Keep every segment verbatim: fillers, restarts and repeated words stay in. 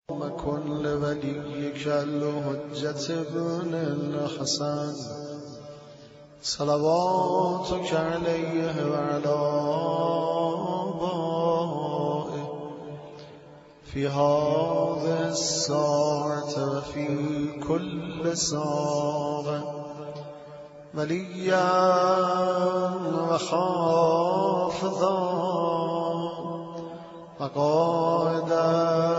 كن لوليك الحجة ابن الحسن صلواتك عليه وعلى آبائه في هذه الساعة وفي كل ساعة وليا وحافظا وقائدا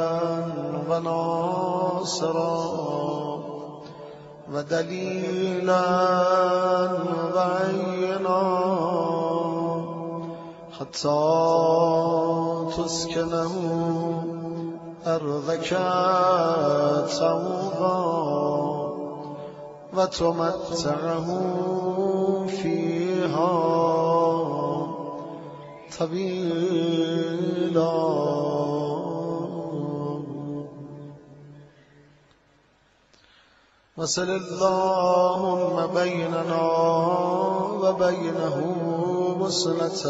وناصرا ودليلا وعينا حتى تسكنه أرضك طوبا وتمتعه فيها طويلا. وصل اللهم بيننا وبينه وصلة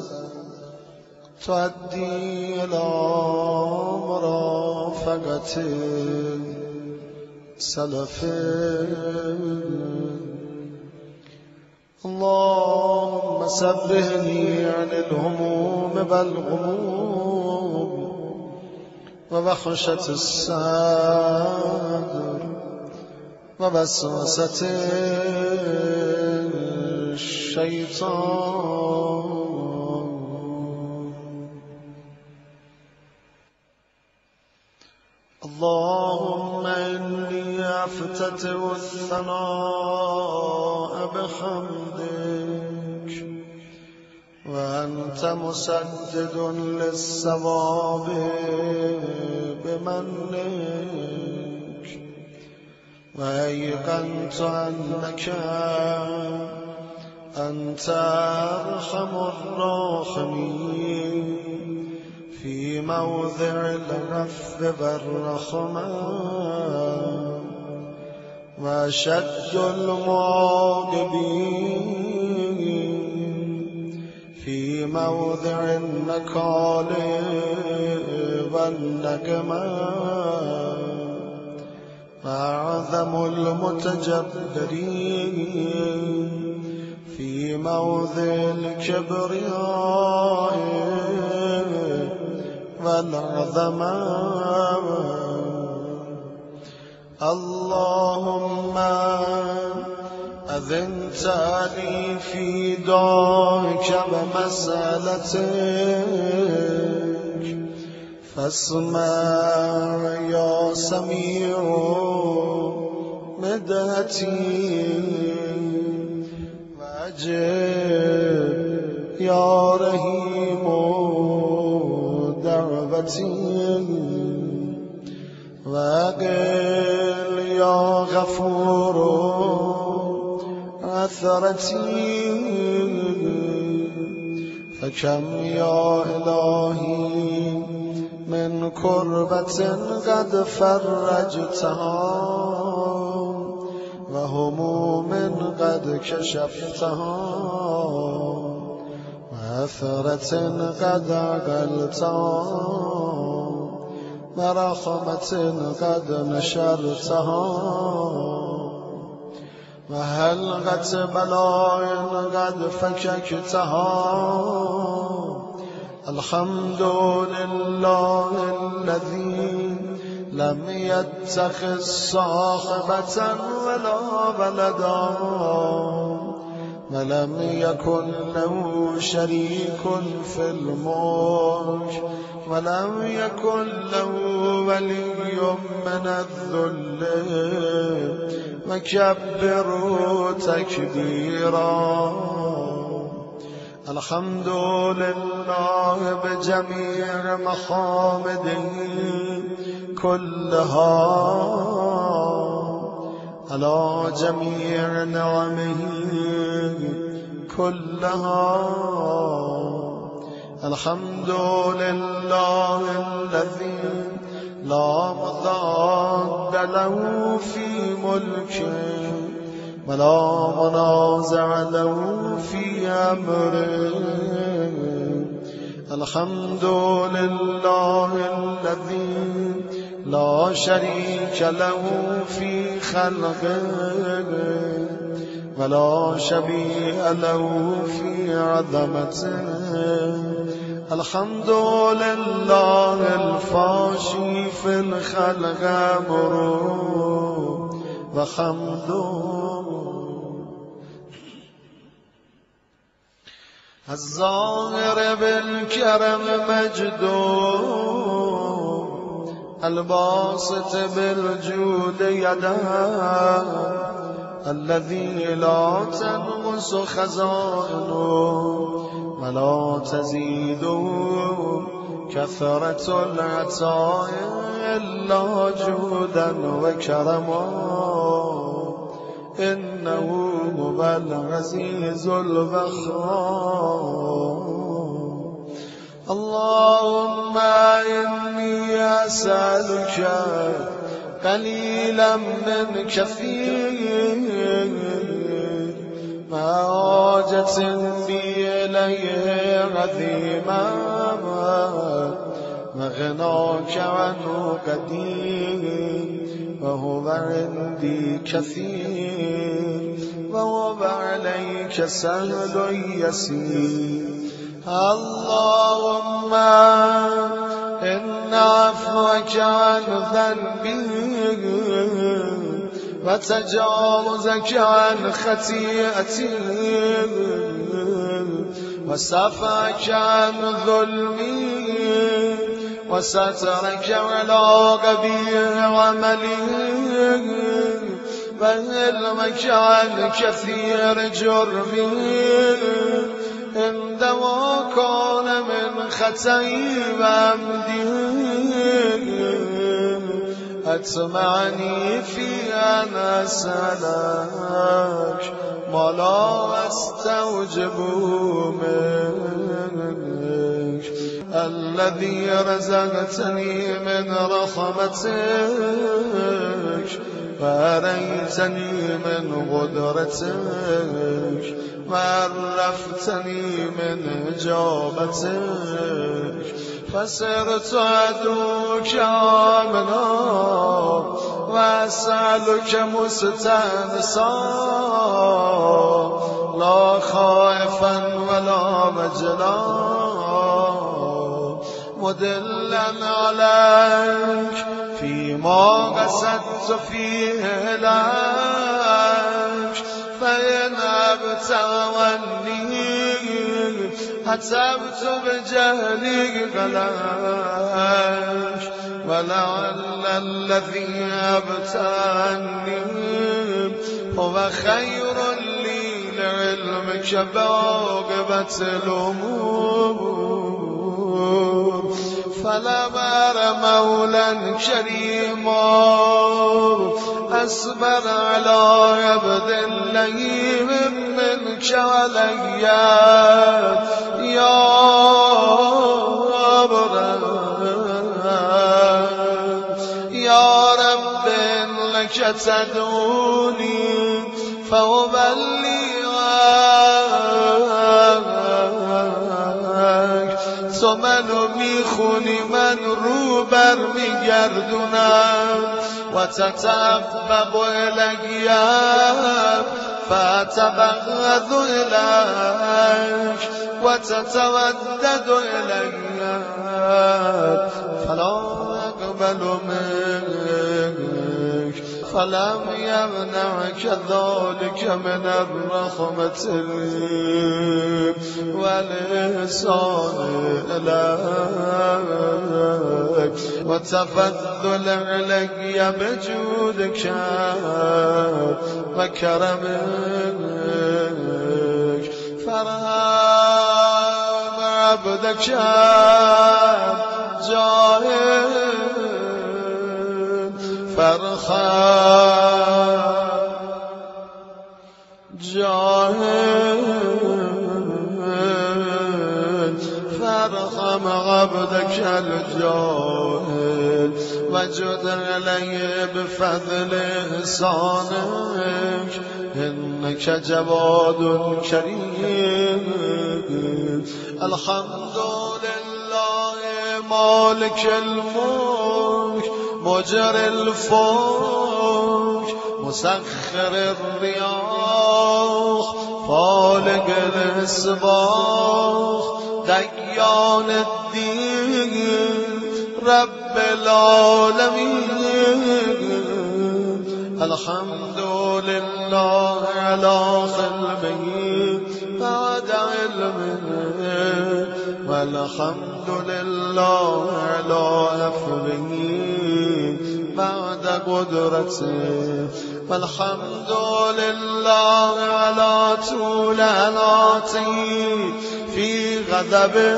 تؤدي إلى مرافقة سلف. اللهم سبهني عن الهموم والغموم ووحشة الصدر ووسوسة الشيطان. اللهم إني أفتتح الثناء بحمدك وأنت مسدد للصواب بمنك وأيقنت أنك أنت أرحم الراحمين في موضع الرفع والرحمة وأشد المعاقبين في موضع النكال والنقمة وأعظم المتجبرين في موضع الكبرياء والعظمة. اللهم أذنت لي في دعائك ومسألتك فاسمع يا سميع مدتي واجب يا رحيم دعوتي وقل يا غفور عثرتي. فكم يا إلهي من كربة قد فرجتها وهموم قد كشفتها وأثرة قد عقلتها ورحمة قد نشرتها وهلغة بلاء قد فككتها. الحمد لله الذي لم يتخذ صاحبة ولا ولدا ولم يكن له شريك في الملك ولم يكن له ولي من الذل وكبروا تكبيرا. الحمد لله بجميع محامده كلها على جميع نعمه كلها. الحمد لله الذي لا مضاد له في ملكه ولا منازع له في أمره. الحمد لله الذي لا شريك له في خلقه ولا شبيه له في عظمته. الحمد لله الفاشي في الخلق أمره وحمده الظاهر بالكرم مجده الباسط بالجود يده الذي لا تنقص خزائنه ولا تزيده كثرة العطاء إلا جودا وكرما. إنه هو العزيز الغفار. اللهم إني أسألك قليلا من كثير ما حاجة بي إليه عظيما وغناك عنه قدير وهو عندي كثير وهو عليك سهل يسير. اللهم إن عفوك عن ذنبي وتجاوزك عن خطيئتي وصفاك عن ظلمي وسترك على قبيح عملي وعلمك عن كثير جرمي عندما كان من خطئي وعمدي أتمعني في أن أسألك ما لا أستوجب منك الذي رزقتني من رحمتك وأريتني من قدرتك وعرفتني من إجابتك فصرت أدعوك آمنا وأسألك مستأنسا لا خائفا ولا وجلا مدلا عليك فيما قصدت فيه لك فإن أبت عني حسبت بجهلي غلاش ولعل الذي أبت عني هو خير لي لعلمك بعاقبة الأمور. فلم أر مولا كريما أصبر على عبد لئيم منك علي يا يا رب لك تدعوني فأبلغك تو منو میخونی من رو بر میگردونم و تتبق الیم فتبغض الیک و تتودد الیم فلا اقبل منك فلم يمنعك ذلك من الرحمة والإحسان إليك وتفضل علي بجودك وكرمك فرحم عبدك جاهد فرخم جاهد فرخم عبدك الجاهد وجد علي بفضل إحسانك إنك جواد كريم. الحمد لله مالك الملك مجري الفلك مسخر الرياح فالق الإصباح ديان الدين رب العالمين الحمد لله على خلقه بعد علمه والحمد لله على أفره بعد قدرته والحمد لله على طول أناته في غضبه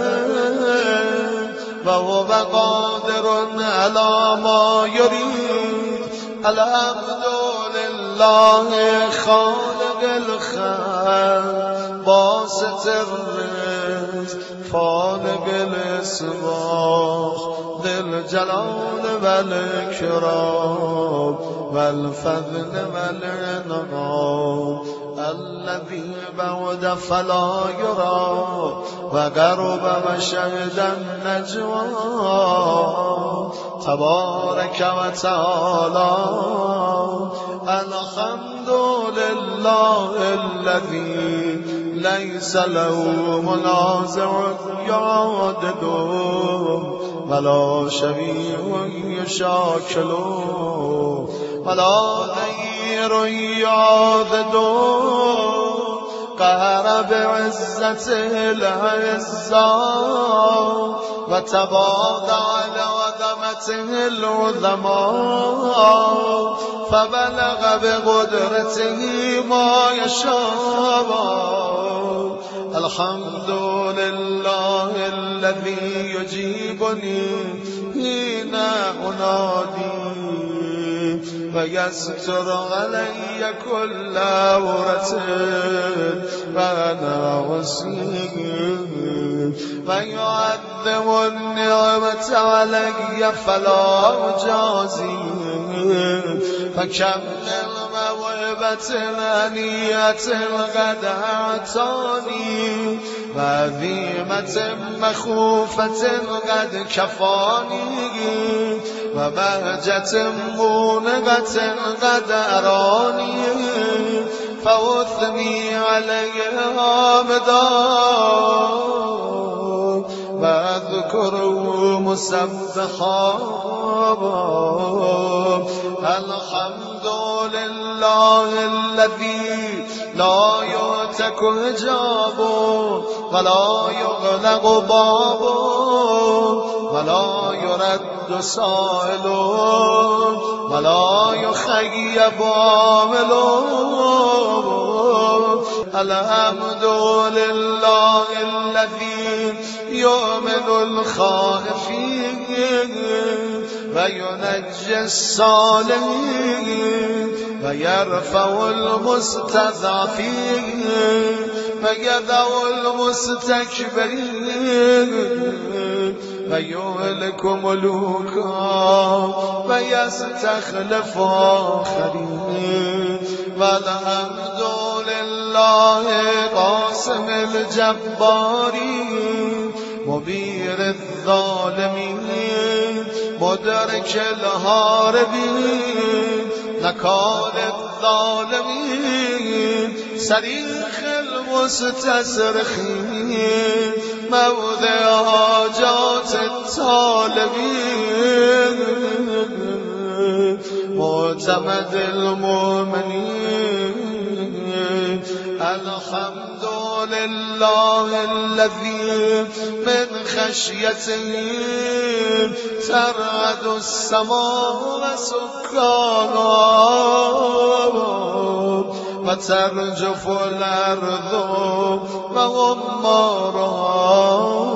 وهو قادر على ما يريد الحمد لله خالق الخلق باسط الرزق فالق الإصباح ذي الجلال والإكرام والفضل والإنعام الذي بعد فلا يرى وقرب وشهد النجوى تبارك وتعالى الحمد لله الذي ليس له منازع يعدده ولا شبيه يشاكله ولا غير يعدده قهر بعزته العزة وتباضع لعظمته العظماء فبلغ بقدرته ما يشاء الحمد لله الذي يجيبني حين أنادي ويستر علي كل عورة وأنا وسيم ويعظم النعمة علي فلا أجازي فكم من موهبة هنية قد أعطاني وعظيمة مخوفة قد كفاني وبهجة مونغة قد أراني فأثني عليها مدى وأذكره مسبحا الحمد لله الذي لا يؤتك حجابه ولا يغلق بابه ولا يرد سائله ولا يخيب عامله الحمد لله الذي يؤمن الخائفين وينجي الصالحين ويرفع المستضعفين ويدع المستكبرين ويهلك ملوكا ويستخلف آخرين والحمد لله قاسم الجبارين مبير الظالمين مدرك الهاربين نكال الظالمين صريخ المستصرخين موضع حاجات الطالبين معتمد المؤمنين الحمد لله الذي من خشيته ترعد السماء وسكانها وترجف الأرض وغمارها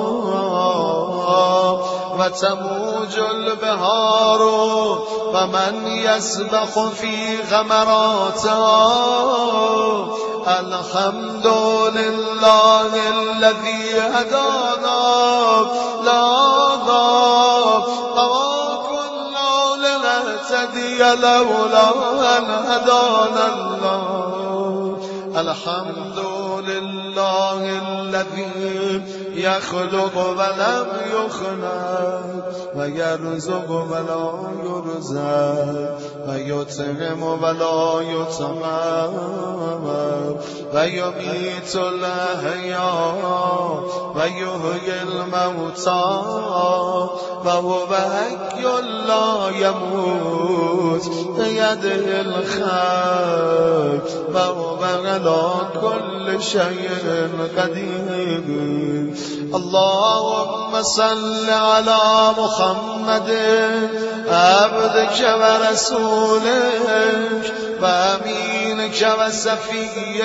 وتموج البحار ومن يسبح في غمراتها الحمد لله الذي هدانا لا ضاب وكنا لنهتدي لولا أن هدانا الله الحمد لله الذي يخلق ولم يخلق ويرزق ولا يرزق ويطعم ولا يطعم ويميت الأحياء ويحيي الموتى وهو حي لا يموت بيده الخير وهو على كل شيء قدير. اللهم صل على محمد عبدك ورسولك وأمينك وسفيك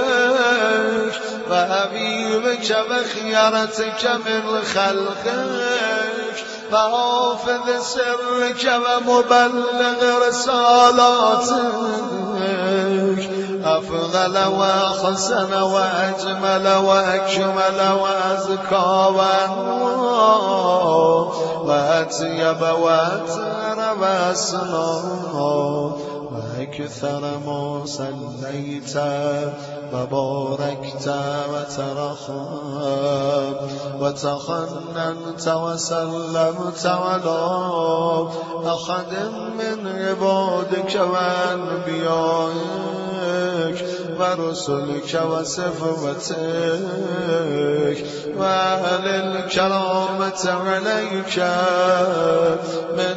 وحبيبك وخيرتك من خلقك وحافظ سرك ومبلغ رسالاتك أفضل وأحسن وأجمل وأكمل وأزكى وأنوار وأطيب وأطهر وأسنى وأكثر ما صليت وباركت وترحمت وتحننت وسلمت على أحد من عبادك وأنبيائك ورسلك وصفوتك وأهل الكرامة عليك من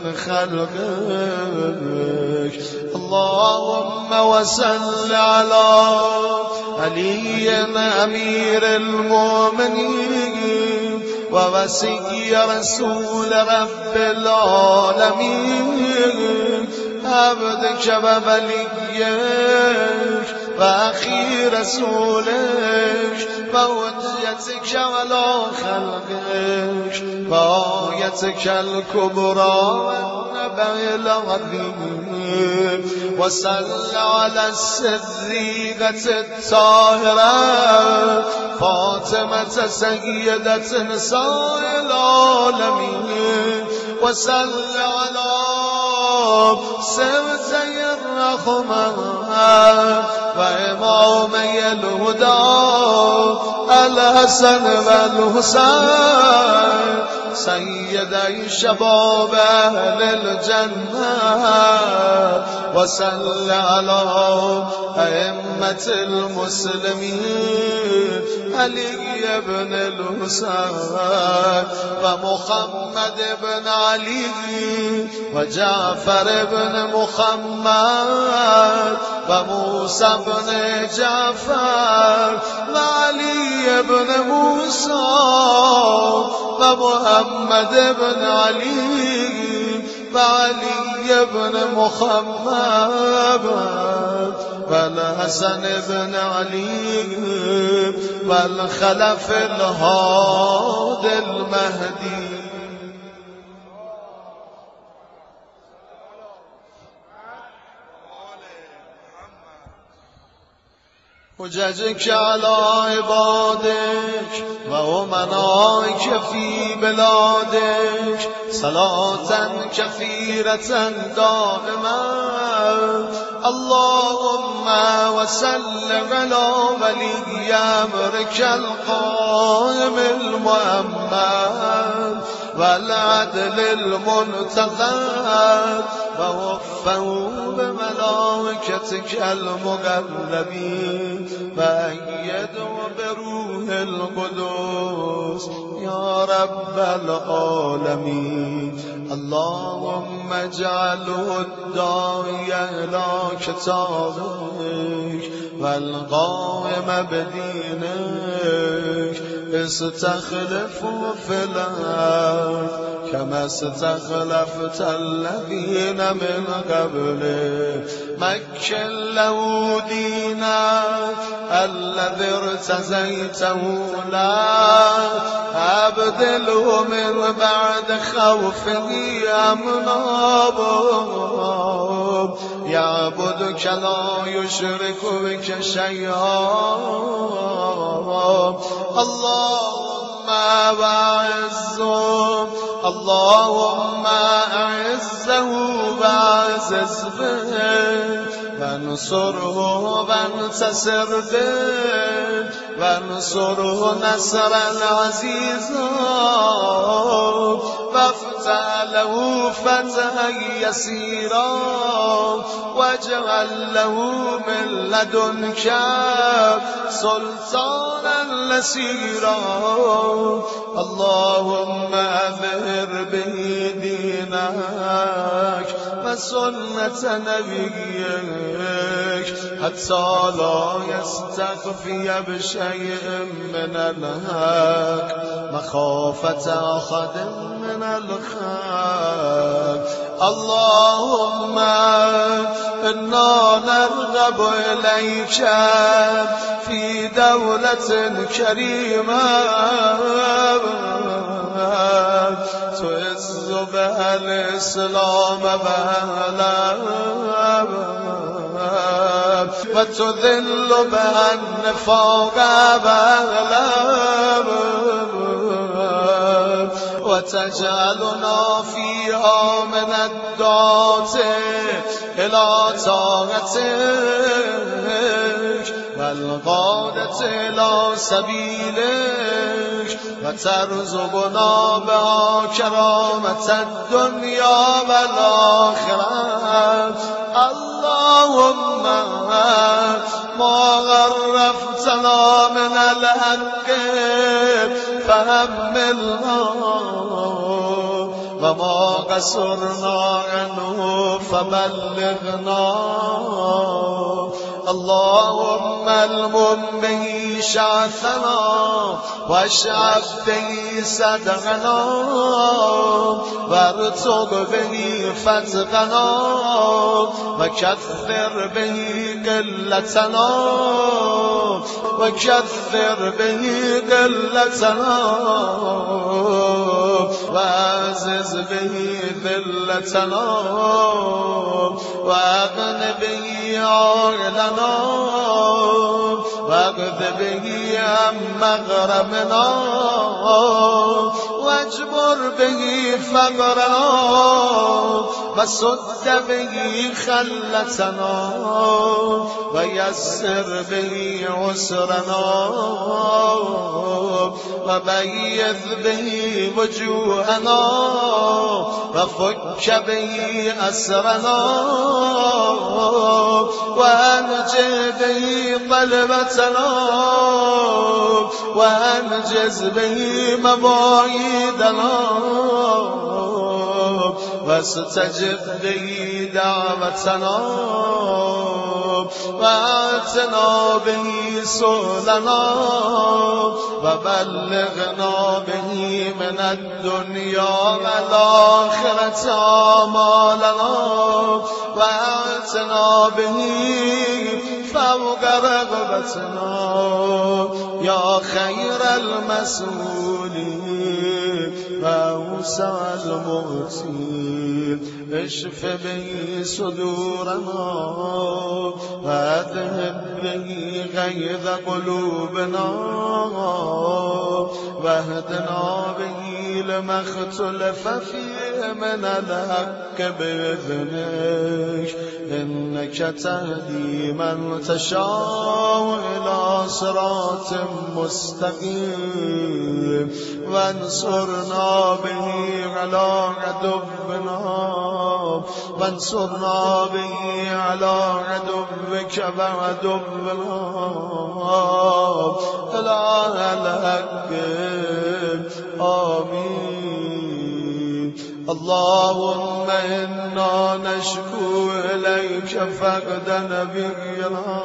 خلقك. اللهم وصل على علي أمير المؤمنين ووصي رسول رب العالمين عبدك ووليك وأخي رسولك وحجتك على خلقك وآيتك الكبرى والنبأ العظيم. وصل على الصديقة الطاهرة فاطمة سيدة نساء العالمين. وصل على سبتي الرحمة وإمامي الهدى الحسن والحسين سيدي شباب أهل الجنة. وصل على أئمة المسلمين علي بن الحسين ومحمد بن علي وجعفر بن محمد وموسى بن جعفر وعلي بن موسى ومحمد بن علي وعلي بن محمد والحسن بن علي والخلف الهادي المهدي. حججك على عبادك وأمنائك في بلادك صلاة كثيرة دائمة. اللهم وسلم على ولي أمرك القائم المؤمن والعدل المنتظر ووفوا بملائكتك المقربين وأيدوا بروح القدس يا رب العالمين. اللهم اجعله الداعي إلى كتابك والقائم بدينك استخلفه في الأرض كما استخلفت الذين من قبله. مكن له دينك الذي ارتزيته له أبدله من بعد خوفه أمنا يعبدك لا يشرك بك شيئا. اللهم وأعزه اللهم أعزه وأعزز به وانصره وانتصر به وانصره نصرا عزيزا وافتح له فتحا يسيرا واجعل له من لدنك سلطانا نصيرا اللهم اظهر به دينك وسنة نبيك حتى لا يستخفي بشيء من الحق مخافة أحد من الخلق اللهم إنا نرغب إليك في دولة كريمة تعز بها الإسلام وأهله وتذل بها النفاق وأهله وتجعلنا فيها من الدعاة إلى طاعتك والقادة إلى سبيلك وترزقنا بها كرامة الدنيا والآخرة اللهم ما غرفتنا من الحق فحملنا وما قصرنا عنه فبلغنا اللهم المم به شعثنا واشعب به صدقنا وارتق به فتقنا وكثر به قلتنا وكثر به قلتنا وعزز به ذلتنا واغن به عقلنا واغذ به عن مغرمنا واجبر به فقرنا وسد به خلتنا ويسر به عسرنا وبيض به وجوهنا وفك به أسرنا وأنجز به قلبتنا وأنجز به مواعيدنا واستجب به دعوتنا وآتنا به سؤلنا وبلغنا به من الدنيا والآخرة آمالنا وآتنا به فوق رغبتنا يا خير المسؤولين وأوسع المغتين اشف به صدورنا واذهب به غيظ قلوبنا واهدنا به لما اختلف فيه من الحق بإذنك إنك تهدي من تشاء إلى صراط مستقيم وانصرنا به على عدونا وانصرنا به على عدوك وعدونا إله الحق آمين اللهم إنا نشكو إليك فقد نبينا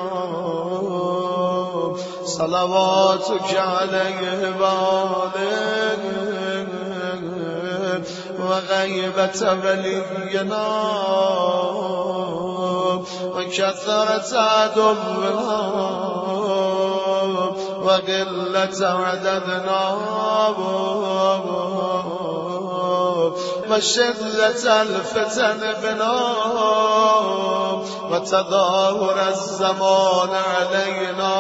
صلواتك عليه وآله وغيبة ولينا وكثرة عدونا وقلة عددنا وشدة الفتن بنا وتظاهر الزمان علينا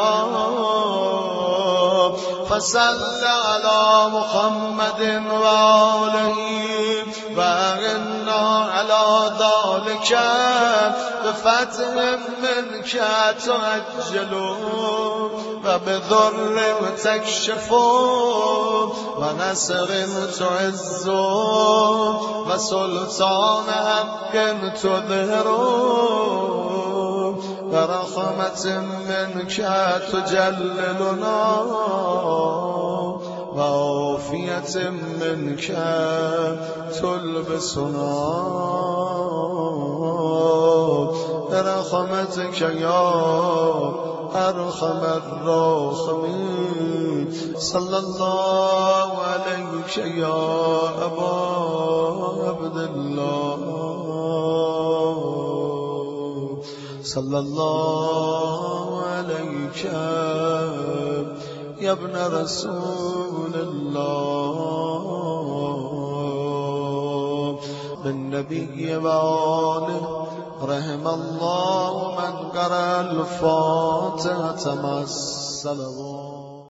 فصل على محمد وآله وأغنى على ذلك ذلك بفتح منك تعجلوا وبذر تكشفوا ونصر تعزوا وسلطان حق تظهروا ورحمة منك تجللنا وعافية منك تلبسنا برحمتك يا أرحم الراحمين صلى الله عليك يا أبا عبد الله صلى الله عليك يا ابن رسول الله بالنبي وآله رحم الله من قرأ الفاتحة مع الصلوات.